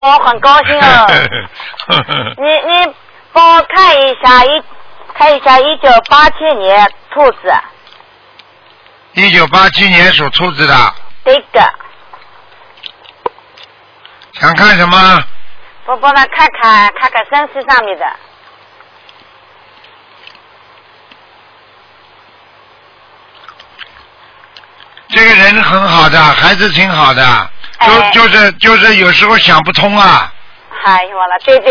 我很高兴哦。你帮我看一下1987年兔子。 1987年属兔子的。 对的。 想看什么？ 我帮他看看身体上面的。 这个人很好的，孩子挺好的，就是有时候想不通啊。 哎，完了，对，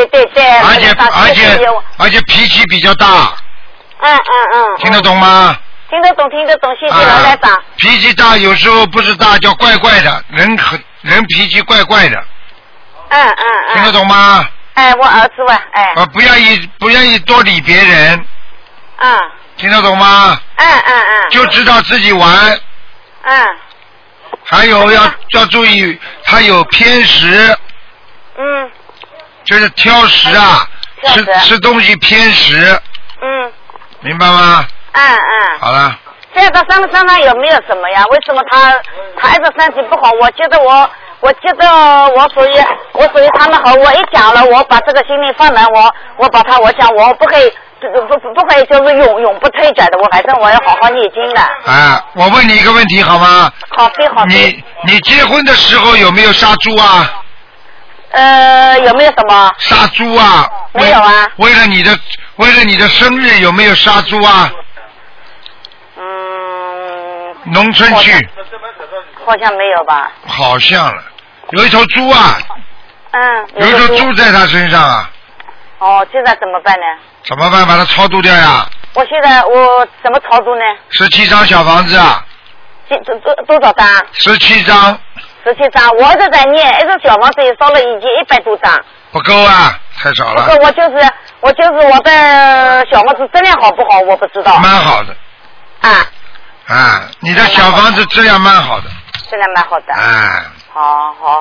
而且脾气比较大。听得懂吗？ 听得懂，谢谢老台长。 脾气大，有时候不是大，叫怪怪的，人脾气怪怪的。听得懂吗？ 哎，我儿子吧，哎。 不愿意多理别人。听得懂吗？就知道自己玩。还有要注意，他有偏食。就是挑食啊，吃东西偏食。明白吗？好了。 现在他身上有没有什么呀？为什么他孩子身体不好？我觉得我属于他们和我一讲了，我把这个心里放满，我讲我不会就是永不退转的，反正我要好好念经的。 我问你一个问题好吗？ 好的。 你结婚的时候有没有杀猪啊？ 有没有什么？ 杀猪啊？ 没有啊。 为了你的生日有没有杀猪啊？农村去。 好像没有吧。 好像了，有一头猪啊。有一头猪在他身上啊。 现在怎么办呢？ 怎么办？把它超度掉呀。 我怎么超度呢 ？17张小房子啊。 多少张 ？17张。 17张，我一直在念，一直小房子也烧了已经100多张。 不够啊，太少了。 不够，我的小房子质量好不好？我不知道。 蛮好的。你的小房子质量蛮好的。 质量蛮好的。 好。